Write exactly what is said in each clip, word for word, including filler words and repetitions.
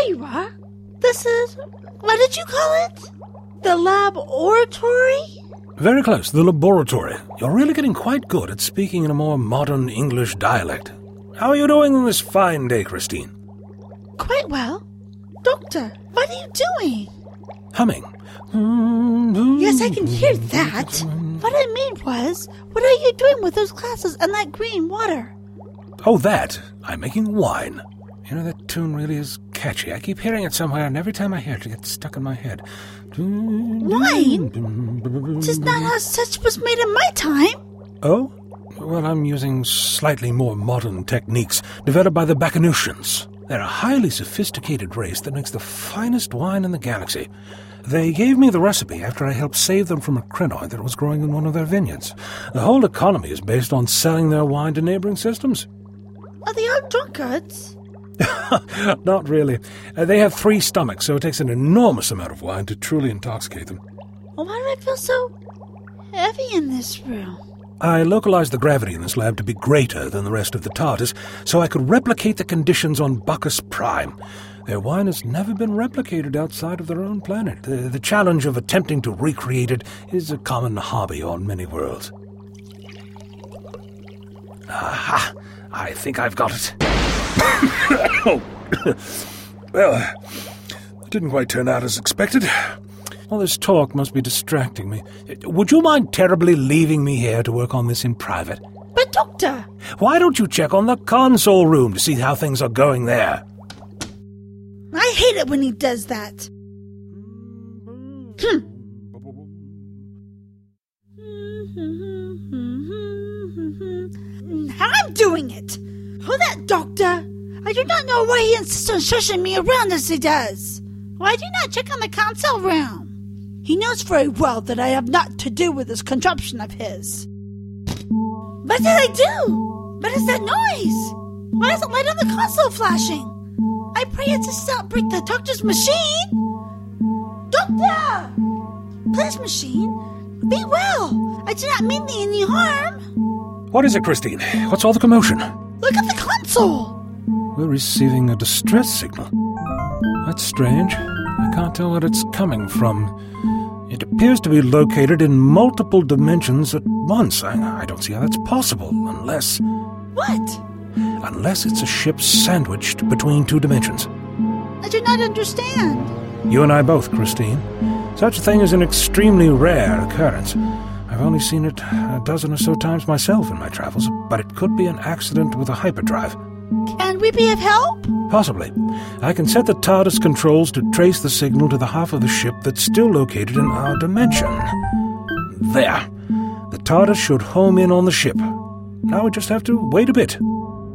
There you are. This is... what did you call it? The laboratory? Very close, the laboratory. You're really getting quite good at speaking in a more modern English dialect. How are you doing on this fine day, Christine? Quite well. Doctor, what are you doing? Humming. Yes, I can hear that. What I mean was, what are you doing with those glasses and that green water? Oh, that. I'm making wine. You know, that tune really is catchy. I keep hearing it somewhere, and every time I hear it, it gets stuck in my head. Wine? This is not how such was made in my time. Oh? Well, I'm using slightly more modern techniques developed by the Bacchanutians. They're a highly sophisticated race that makes the finest wine in the galaxy. They gave me the recipe after I helped save them from a crinoid that was growing in one of their vineyards. The whole economy is based on selling their wine to neighboring systems. Are they all drunkards? Not really. Uh, they have three stomachs, so it takes an enormous amount of wine to truly intoxicate them. Well, why do I feel so heavy in this room? I localized the gravity in this lab to be greater than the rest of the TARDIS, so I could replicate the conditions on Bacchus Prime. Their wine has never been replicated outside of their own planet. The, the challenge of attempting to recreate it is a common hobby on many worlds. Aha! I think I've got it. Oh. Well, it didn't quite turn out as expected. All this talk must be distracting me. Would you mind terribly leaving me here to work on this in private? But, Doctor... Why don't you check on the console room to see how things are going there? I hate it when he does that. Hmm. I'm doing it. Who that doctor? I do not know why he insists on shushing me around as he does. Why do you not check on the console room? He knows very well that I have naught to do with this contraption of his. What did I do? What is that noise? Why is the light on the console flashing? I pray it does not break the doctor's machine. Doctor! Please, machine, be well. I do not mean thee any harm. What is it, Christine? What's all the commotion? Look at the console. We're receiving a distress signal. That's strange. I can't tell where it's coming from. It appears to be located in multiple dimensions at once. I, I don't see how that's possible, unless... What? Unless it's a ship sandwiched between two dimensions. I do not understand. You and I both, Christine. Such a thing is an extremely rare occurrence. I've only seen it a dozen or so times myself in my travels, but it could be an accident with a hyperdrive. Can we be of help? Possibly. I can set the TARDIS controls to trace the signal to the half of the ship that's still located in our dimension. There. The TARDIS should home in on the ship. Now we just have to wait a bit.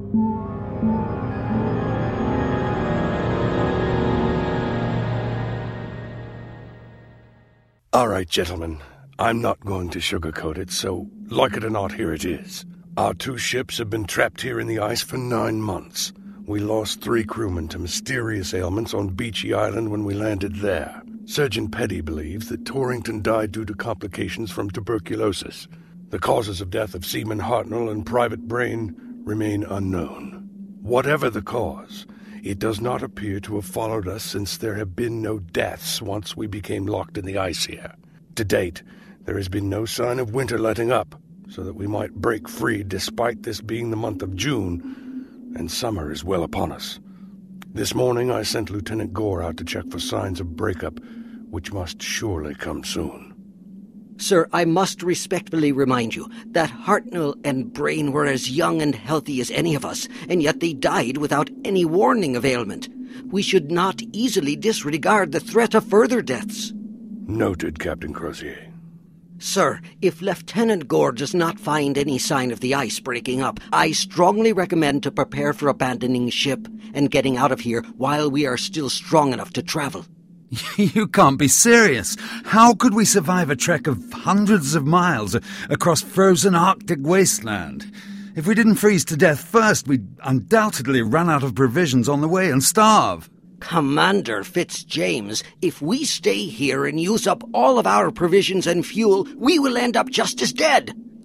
All right, gentlemen. I'm not going to sugarcoat it, so like it or not, here it is. Our two ships have been trapped here in the ice for nine months. We lost three crewmen to mysterious ailments on Beachy Island when we landed there. Surgeon Petty believes that Torrington died due to complications from tuberculosis. The causes of death of Seaman Hartnell and Private Brain remain unknown. Whatever the cause, it does not appear to have followed us since there have been no deaths once we became locked in the ice here. To date, there has been no sign of winter letting up, so that we might break free despite this being the month of June, and summer is well upon us. This morning I sent Lieutenant Gore out to check for signs of breakup, which must surely come soon. Sir, I must respectfully remind you that Hartnell and Brain were as young and healthy as any of us, and yet they died without any warning of ailment. We should not easily disregard the threat of further deaths. Noted, Captain Crozier. Sir, if Lieutenant Gore does not find any sign of the ice breaking up, I strongly recommend to prepare for abandoning ship and getting out of here while we are still strong enough to travel. You can't be serious. How could we survive a trek of hundreds of miles across frozen Arctic wasteland? If we didn't freeze to death first, we'd undoubtedly run out of provisions on the way and starve. Commander Fitzjames, if we stay here and use up all of our provisions and fuel, we will end up just as dead.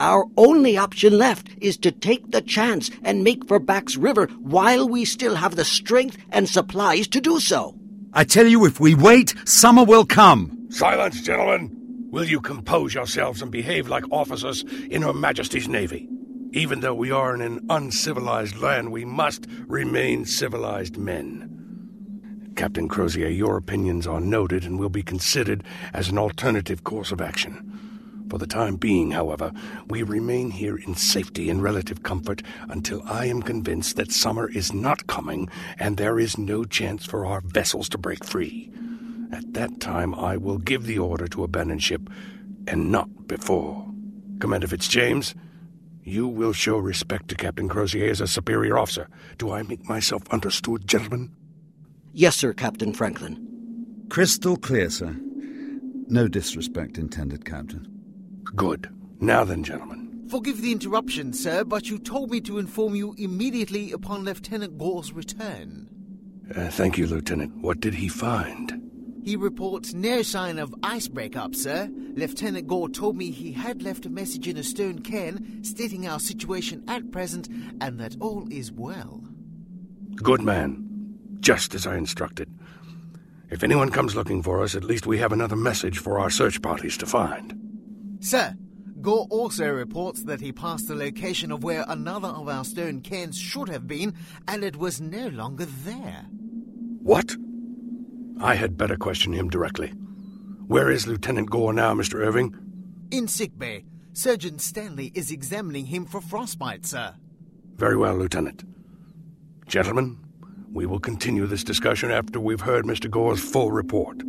Our only option left is to take the chance and make for Bax River while we still have the strength and supplies to do so. I tell you, if we wait, summer will come. Silence, gentlemen! Will you compose yourselves and behave like officers in Her Majesty's Navy? Even though we are in an uncivilized land, we must remain civilized men. Captain Crozier, your opinions are noted and will be considered as an alternative course of action. For the time being, however, we remain here in safety and relative comfort until I am convinced that summer is not coming and there is no chance for our vessels to break free. At that time, I will give the order to abandon ship, and not before. Commander Fitzjames, you will show respect to Captain Crozier as a superior officer. Do I make myself understood, gentlemen? Yes, sir, Captain Franklin. Crystal clear, sir. No disrespect intended, Captain. Good. Now then, gentlemen. Forgive the interruption, sir, but you told me to inform you immediately upon Lieutenant Gore's return. Uh, thank you, Lieutenant. What did he find? He reports no sign of ice breakup, sir. Lieutenant Gore told me he had left a message in a stone cairn stating our situation at present and that all is well. Good man. Just as I instructed. If anyone comes looking for us, at least we have another message for our search parties to find. Sir, Gore also reports that he passed the location of where another of our stone cairns should have been, and it was no longer there. What? I had better question him directly. Where is Lieutenant Gore now, Mister Irving? In sickbay. Surgeon Stanley is examining him for frostbite, sir. Very well, Lieutenant. Gentlemen, we will continue this discussion after we've heard Mister Gore's full report.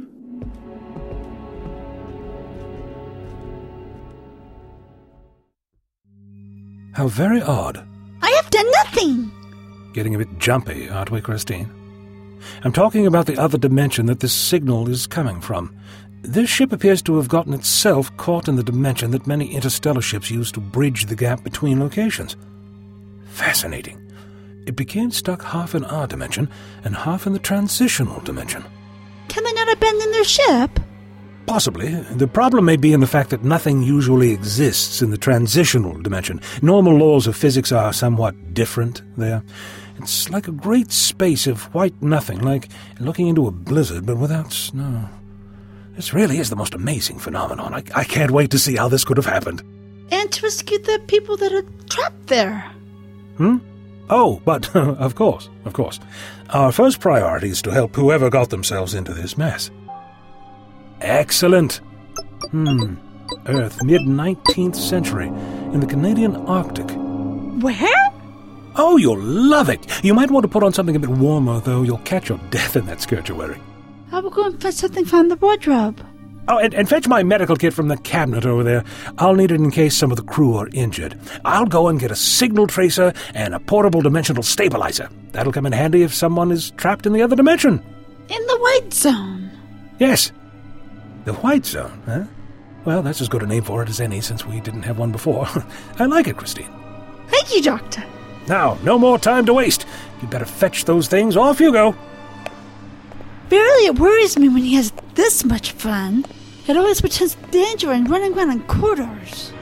How very odd. I have done nothing! Getting a bit jumpy, aren't we, Christine? I'm talking about the other dimension that this signal is coming from. This ship appears to have gotten itself caught in the dimension that many interstellar ships use to bridge the gap between locations. Fascinating. It became stuck half in our dimension and half in the transitional dimension. Can they not abandon their ship? Possibly. The problem may be in the fact that nothing usually exists in the transitional dimension. Normal laws of physics are somewhat different there. It's like a great space of white nothing, like looking into a blizzard, but without snow. This really is the most amazing phenomenon. I, I can't wait to see how this could have happened. And to rescue the people that are trapped there. Hmm? Oh, but, of course, of course. Our first priority is to help whoever got themselves into this mess. Excellent. Hmm. Earth, mid-nineteenth century, in the Canadian Arctic. Where? Oh, you'll love it. You might want to put on something a bit warmer, though. You'll catch your death in that skirt you're wearing. I will go and fetch something from the wardrobe. Oh, and, and fetch my medical kit from the cabinet over there. I'll need it in case some of the crew are injured. I'll go and get a signal tracer and a portable dimensional stabilizer. That'll come in handy if someone is trapped in the other dimension. In the white zone? Yes. The white zone, huh? Well, that's as good a name for it as any, since we didn't have one before. I like it, Christine. Thank you, Doctor. Now, no more time to waste. You'd better fetch those things. Off you go. Verily, it worries me when he has this much fun. It always pretends danger and running around in corridors.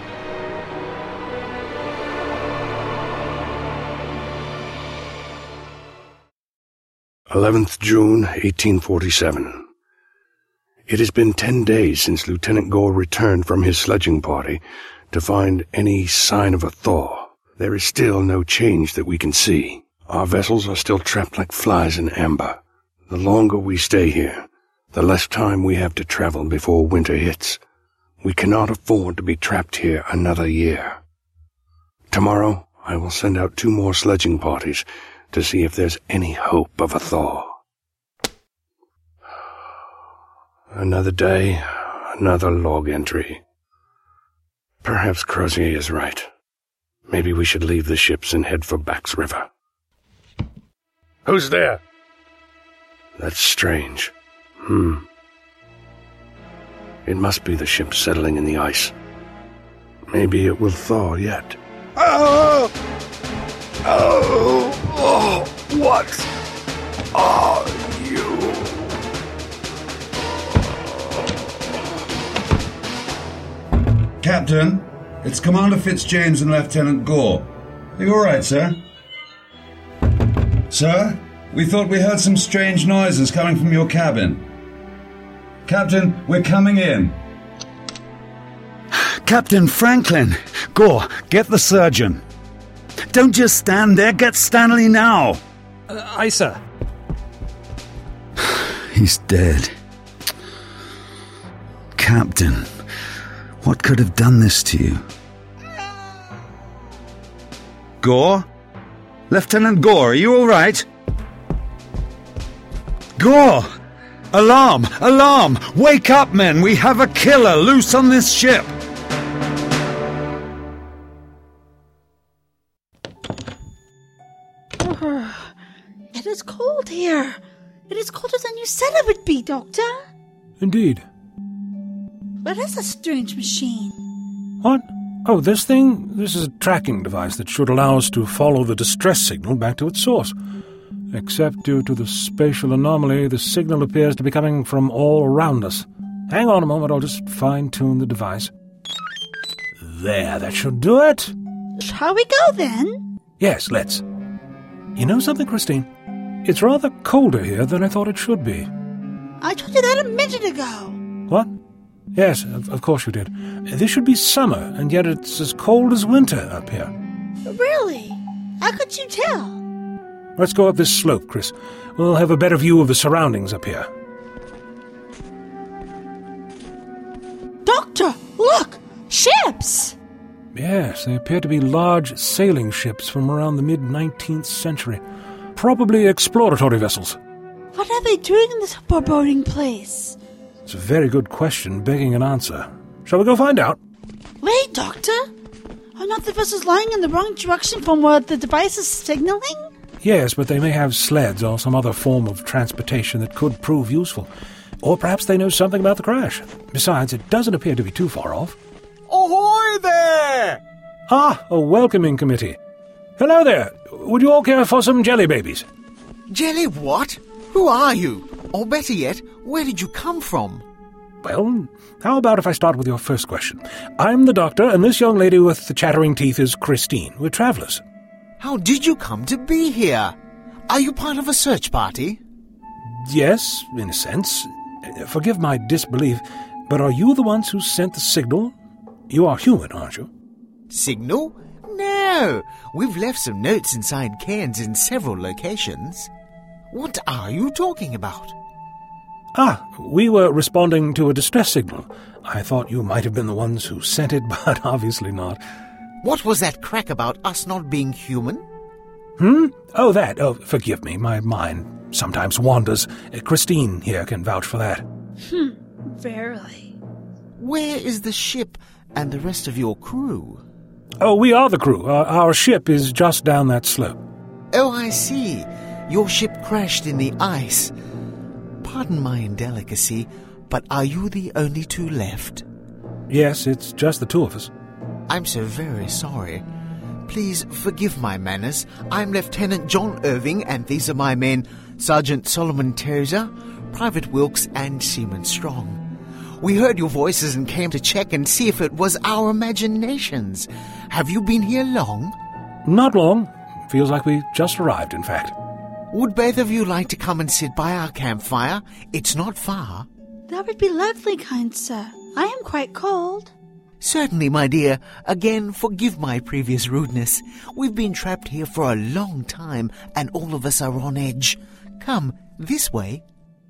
eleventh of June, eighteen forty-seven. It has been ten days since Lieutenant Gore returned from his sledging party to find any sign of a thaw. There is still no change that we can see. Our vessels are still trapped like flies in amber. The longer we stay here, the less time we have to travel before winter hits. We cannot afford to be trapped here another year. Tomorrow, I will send out two more sledging parties to see if there's any hope of a thaw. Another day, another log entry. Perhaps Crozier is right. Maybe we should leave the ships and head for Bax River. Who's there? That's strange. Hmm. It must be the ship settling in the ice. Maybe it will thaw yet. Oh! Oh! Oh! What are you? Captain, It's Commander Fitzjames and Lieutenant Gore. Are you all right, sir? Sir, we thought we heard some strange noises coming from your cabin. Captain, we're coming in. Captain Franklin! Gore, get the surgeon. Don't just stand there, get Stanley now! Uh, aye, sir. He's dead. Captain, what could have done this to you? Gore? Lieutenant Gore, are you all right? Gore! Alarm! Alarm! Wake up, men! We have a killer loose on this ship! It is cold here. It is colder than you said it would be, Doctor. Indeed. What is a strange machine? What? Oh, this thing? This is a tracking device that should allow us to follow the distress signal back to its source. Except due to the spatial anomaly, the signal appears to be coming from all around us. Hang on a moment, I'll just fine-tune the device. There, that should do it. Shall we go, then? Yes, let's. You know something, Christine? It's rather colder here than I thought it should be. I told you that a minute ago. What? Yes, of, of course you did. This should be summer, and yet it's as cold as winter up here. Really? How could you tell? Let's go up this slope, Chris. We'll have a better view of the surroundings up here. Doctor, look! Ships! Yes, they appear to be large sailing ships from around the mid-nineteenth century. Probably exploratory vessels. What are they doing in this foreboding place? It's a very good question, begging an answer. Shall we go find out? Wait, Doctor! Are not the vessels lying in the wrong direction from where the device is signaling? Yes, but they may have sleds or some other form of transportation that could prove useful. Or perhaps they know something about the crash. Besides, it doesn't appear to be too far off. Ahoy there! Ah, a welcoming committee. Hello there. Would you all care for some jelly babies? Jelly what? Who are you? Or better yet, where did you come from? Well, how about if I start with your first question? I'm the doctor, and this young lady with the chattering teeth is Christine. We're travellers. How did you come to be here? Are you part of a search party? Yes, in a sense. Forgive my disbelief, but are you the ones who sent the signal? You are human, aren't you? Signal? No. We've left some notes inside cans in several locations. What are you talking about? Ah, we were responding to a distress signal. I thought you might have been the ones who sent it, but obviously not. What was that crack about us not being human? Hmm? Oh, that. Oh, forgive me. My mind sometimes wanders. Uh, Christine here can vouch for that. Hmm, verily. Where is the ship and the rest of your crew? Oh, we are the crew. Our, our ship is just down that slope. Oh, I see. Your ship crashed in the ice. Pardon my indelicacy, but are you the only two left? Yes, it's just the two of us. I'm so very sorry. Please forgive my manners. I'm Lieutenant John Irving, and these are my men, Sergeant Solomon Tozer, Private Wilkes, and Seaman Strong. We heard your voices and came to check and see if it was our imaginations. Have you been here long? Not long. Feels like we just arrived, in fact. Would both of you like to come and sit by our campfire? It's not far. That would be lovely, kind sir. I am quite cold. Certainly, my dear. Again, forgive my previous rudeness. We've been trapped here for a long time, and all of us are on edge. Come, this way.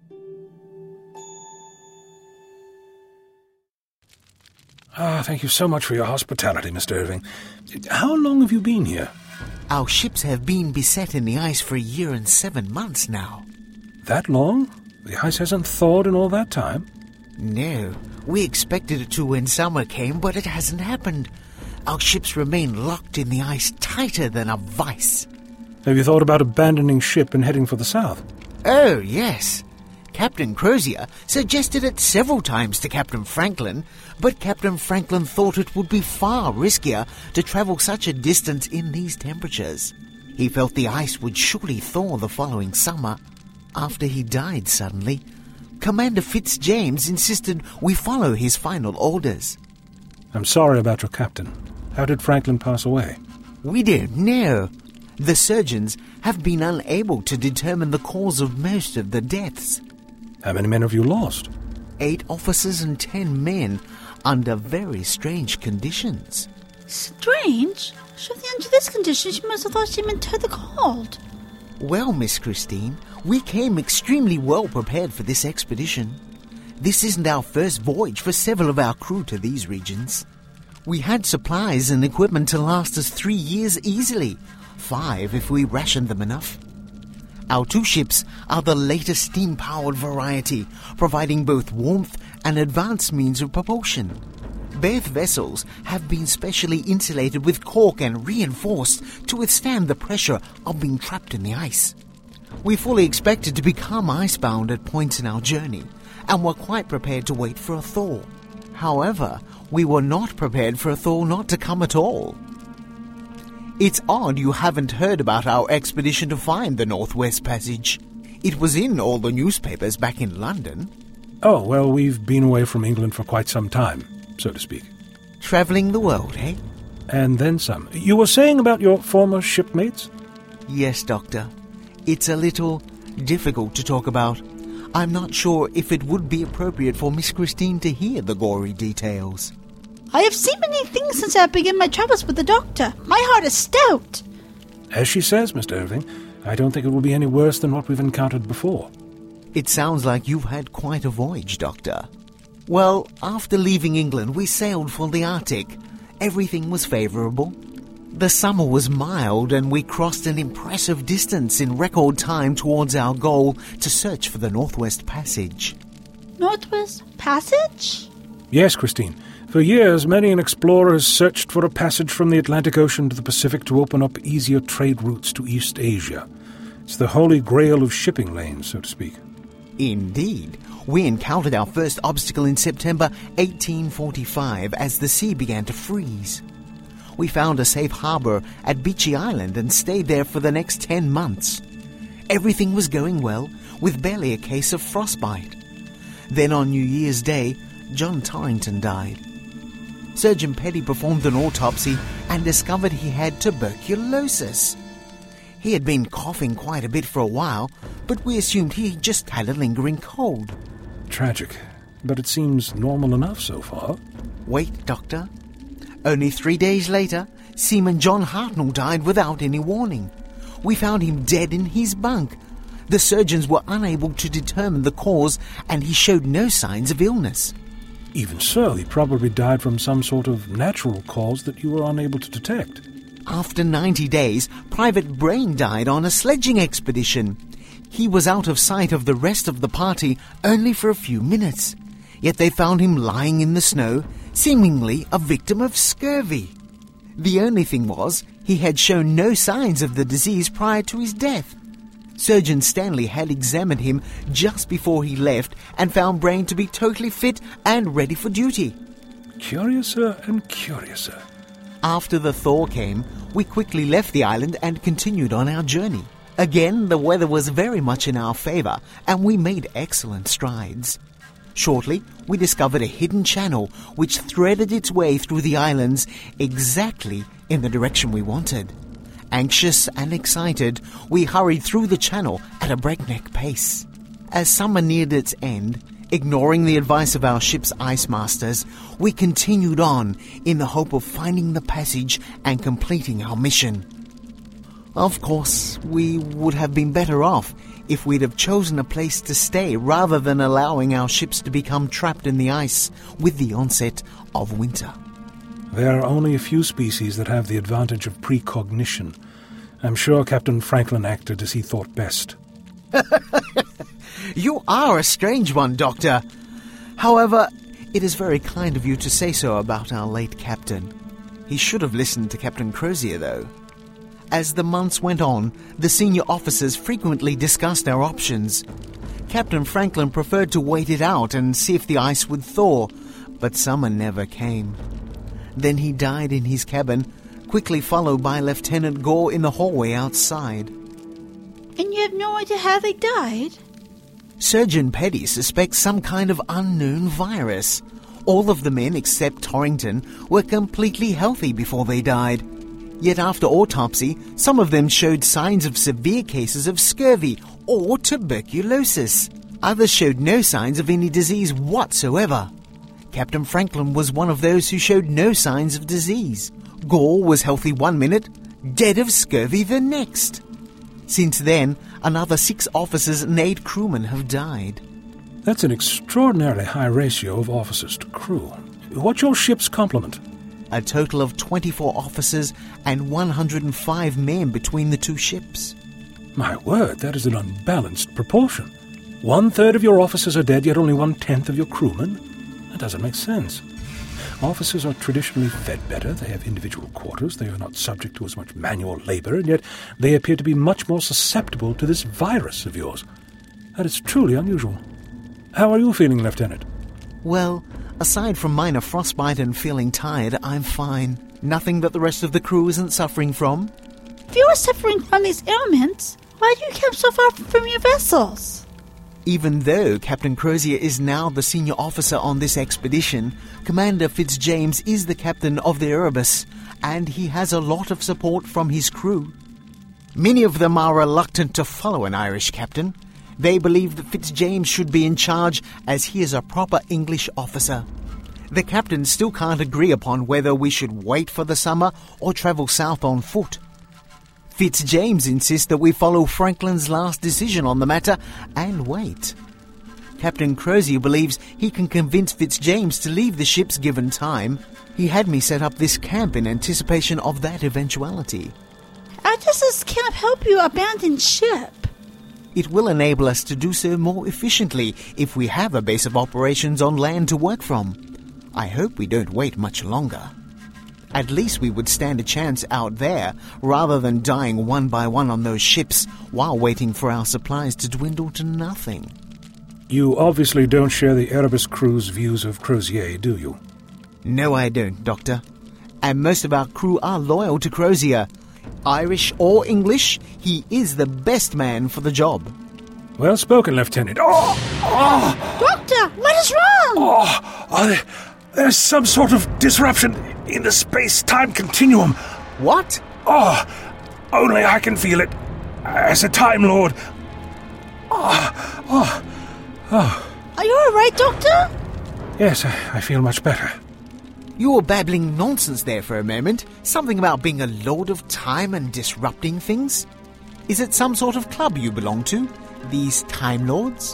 Ah, thank you so much for your hospitality, Mister Irving. How long have you been here? Our ships have been beset in the ice for a year and seven months now. That long? The ice hasn't thawed in all that time? No. We expected it to when summer came, but it hasn't happened. Our ships remain locked in the ice tighter than a vice. Have you thought about abandoning ship and heading for the south? Oh, yes. Captain Crozier suggested it several times to Captain Franklin, but Captain Franklin thought it would be far riskier to travel such a distance in these temperatures. He felt the ice would surely thaw the following summer. After he died suddenly, Commander Fitzjames insisted we follow his final orders. I'm sorry about your captain. How did Franklin pass away? We don't know. The surgeons have been unable to determine the cause of most of the deaths. How many men have you lost? Eight officers and ten men under very strange conditions. Strange? Surely under this condition she must have lost him into the cold. Well, Miss Christine, we came extremely well prepared for this expedition. This isn't our first voyage for several of our crew to these regions. We had supplies and equipment to last us three years easily, five if we rationed them enough. Our two ships are the latest steam-powered variety, providing both warmth and advanced means of propulsion. Both vessels have been specially insulated with cork and reinforced to withstand the pressure of being trapped in the ice. We fully expected to become icebound at points in our journey, and were quite prepared to wait for a thaw. However, we were not prepared for a thaw not to come at all. It's odd you haven't heard about our expedition to find the Northwest Passage. It was in all the newspapers back in London. Oh, well, we've been away from England for quite some time, so to speak. Travelling the world, eh? And then some. You were saying about your former shipmates? Yes, Doctor. It's a little difficult to talk about. I'm not sure if it would be appropriate for Miss Christine to hear the gory details. I have seen many things since I began my travels with the doctor. My heart is stout. As she says, Mister Irving, I don't think it will be any worse than what we've encountered before. It sounds like you've had quite a voyage, Doctor. Well, after leaving England, we sailed for the Arctic. Everything was favourable. The summer was mild, and we crossed an impressive distance in record time towards our goal to search for the Northwest Passage. Northwest Passage? Yes, Christine. For years, many an explorer has searched for a passage from the Atlantic Ocean to the Pacific to open up easier trade routes to East Asia. It's the holy grail of shipping lanes, so to speak. Indeed. We encountered our first obstacle in September eighteen forty-five as the sea began to freeze. We found a safe harbour at Beechy Island and stayed there for the next ten months. Everything was going well, with barely a case of frostbite. Then on New Year's Day, John Torrington died. Surgeon Petty performed an autopsy and discovered he had tuberculosis. He had been coughing quite a bit for a while, but we assumed he just had a lingering cold. Tragic, but it seems normal enough so far. Wait, Doctor. Only three days later, Seaman John Hartnell died without any warning. We found him dead in his bunk. The surgeons were unable to determine the cause, and he showed no signs of illness. Even so, he probably died from some sort of natural cause that you were unable to detect. After ninety days, Private Brain died on a sledging expedition. He was out of sight of the rest of the party only for a few minutes. Yet they found him lying in the snow, seemingly a victim of scurvy. The only thing was, he had shown no signs of the disease prior to his death. Surgeon Stanley had examined him just before he left and found Brain to be totally fit and ready for duty. Curiouser and curiouser. After the thaw came, we quickly left the island and continued on our journey. Again, the weather was very much in our favour, and we made excellent strides. Shortly, we discovered a hidden channel which threaded its way through the islands exactly in the direction we wanted. Anxious and excited, we hurried through the channel at a breakneck pace. As summer neared its end, ignoring the advice of our ship's ice masters, we continued on in the hope of finding the passage and completing our mission. Of course, we would have been better off if we'd have chosen a place to stay rather than allowing our ships to become trapped in the ice with the onset of winter. There are only a few species that have the advantage of precognition. I'm sure Captain Franklin acted as he thought best. You are a strange one, Doctor. However, it is very kind of you to say so about our late captain. He should have listened to Captain Crozier, though. As the months went on, the senior officers frequently discussed our options. Captain Franklin preferred to wait it out and see if the ice would thaw, but summer never came. Then he died in his cabin, quickly followed by Lieutenant Gore in the hallway outside. And you have no idea how they died? Surgeon Petty suspects some kind of unknown virus. All of the men except Torrington were completely healthy before they died. Yet after autopsy, some of them showed signs of severe cases of scurvy or tuberculosis. Others showed no signs of any disease whatsoever. Captain Franklin was one of those who showed no signs of disease. Gore was healthy one minute, dead of scurvy the next. Since then, another six officers and eight crewmen have died. That's an extraordinarily high ratio of officers to crew. What's your ship's complement? A total of twenty-four officers and one hundred five men between the two ships. My word, that is an unbalanced proportion. One-third of your officers are dead, yet only one-tenth of your crewmen? That doesn't make sense. Officers are traditionally fed better, they have individual quarters, they are not subject to as much manual labor, and yet they appear to be much more susceptible to this virus of yours. That is truly unusual. How are you feeling, Lieutenant? Well, aside from minor frostbite and feeling tired, I'm fine. Nothing that the rest of the crew isn't suffering from. If you are suffering from these ailments, why do you camp so far from your vessels? Even though Captain Crozier is now the senior officer on this expedition, Commander Fitzjames is the captain of the Erebus, and he has a lot of support from his crew. Many of them are reluctant to follow an Irish captain. They believe that Fitzjames should be in charge as he is a proper English officer. The captain still can't agree upon whether we should wait for the summer or travel south on foot. Fitzjames insists that we follow Franklin's last decision on the matter and wait. Captain Crozier believes he can convince Fitzjames to leave the ships given time. He had me set up this camp in anticipation of that eventuality. How does this camp help you abandon ship? It will enable us to do so more efficiently if we have a base of operations on land to work from. I hope we don't wait much longer. At least we would stand a chance out there, rather than dying one by one on those ships while waiting for our supplies to dwindle to nothing. You obviously don't share the Erebus crew's views of Crozier, do you? No, I don't, Doctor. And most of our crew are loyal to Crozier. Irish or English, he is the best man for the job. Well spoken, Lieutenant. Oh! Oh! Doctor, what is wrong? Oh! Are there, there's some sort of disruption in the space-time continuum. What? Oh! Only I can feel it. As a Time Lord. Oh! Oh! Oh! Are you all right, Doctor? Yes, I, I feel much better. You were babbling nonsense there for a moment. Something about being a lord of time and disrupting things. Is it some sort of club you belong to? These Time Lords?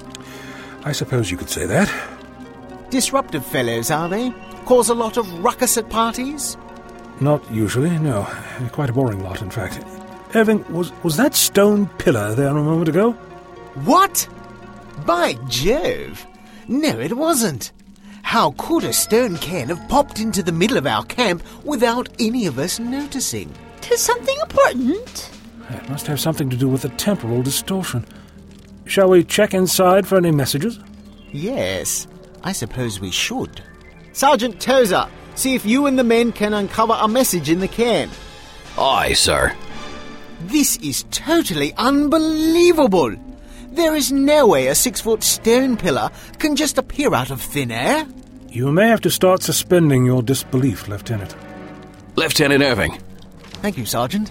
I suppose you could say that. Disruptive fellows, are they? Cause a lot of ruckus at parties? Not usually, no. Quite a boring lot, in fact. Irving, was, was that stone pillar there a moment ago? What? By Jove! No, it wasn't. How could a stone can have popped into the middle of our camp without any of us noticing? Tis something important. It must have something to do with the temporal distortion. Shall we check inside for any messages? Yes, I suppose we should. Sergeant Tozer, see if you and the men can uncover a message in the can. Aye, sir. This is totally unbelievable. There is no way a six-foot stone pillar can just appear out of thin air. You may have to start suspending your disbelief, Lieutenant. Lieutenant Irving. Thank you, Sergeant.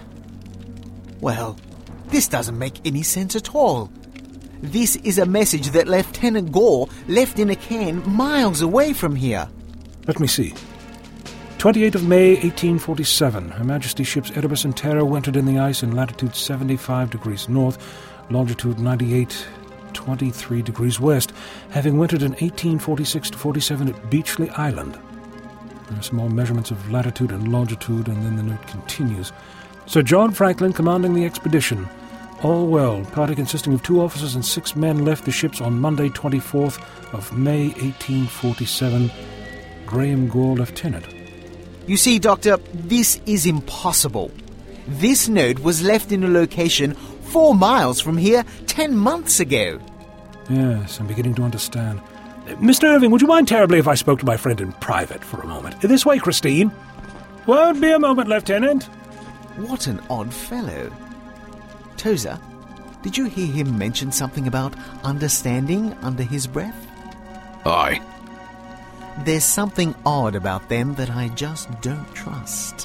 Well, this doesn't make any sense at all. This is a message that Lieutenant Gore left in a can miles away from here. Let me see. twenty-eighth of May, eighteen forty-seven. Her Majesty's ships Erebus and Terror wintered in the ice in latitude seventy-five degrees north, longitude ninety-eight, twenty-three degrees west, having wintered in eighteen forty-six to forty-seven at Beachley Island. There are small measurements of latitude and longitude, and then the note continues. Sir John Franklin commanding the expedition. All well. Party consisting of two officers and six men left the ships on Monday, twenty-fourth of May, eighteen forty-seven. Graham Gore, Lieutenant. You see, Doctor, this is impossible. This note was left in a location four miles from here ten months ago. Yes, I'm beginning to understand. Mister Irving, would you mind terribly if I spoke to my friend in private for a moment? This way, Christine. Won't be a moment, Lieutenant. What an odd fellow. Tozer, did you hear him mention something about understanding under his breath? Aye. There's something odd about them that I just don't trust.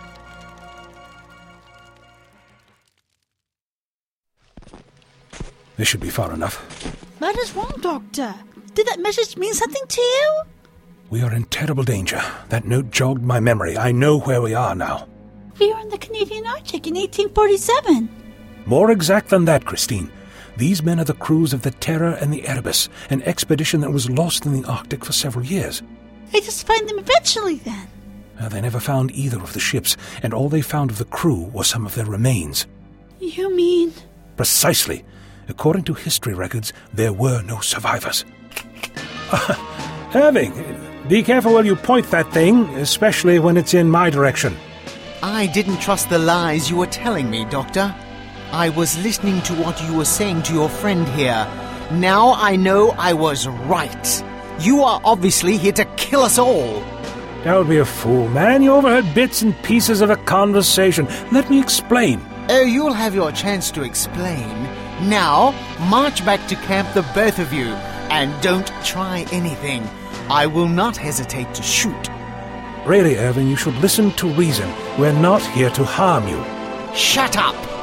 This should be far enough. What is wrong, Doctor? Did that message mean something to you? We are in terrible danger. That note jogged my memory. I know where we are now. We were in the Canadian Arctic in eighteen forty-seven. More exact than that, Christine. These men are the crews of the Terror and the Erebus, an expedition that was lost in the Arctic for several years. I just find them eventually, then. Uh, they never found either of the ships, and all they found of the crew was some of their remains. You mean? Precisely. According to history records, there were no survivors. Uh, Irving, be careful where you point that thing, especially when it's in my direction. I didn't trust the lies you were telling me, Doctor. I was listening to what you were saying to your friend here. Now I know I was right. You are obviously here to kill us all. Don't be a fool, man. You overheard bits and pieces of a conversation. Let me explain. Oh, you'll have your chance to explain. Now, march back to camp, the both of you, and don't try anything. I will not hesitate to shoot. Really, Irving, you should listen to reason. We're not here to harm you. Shut up!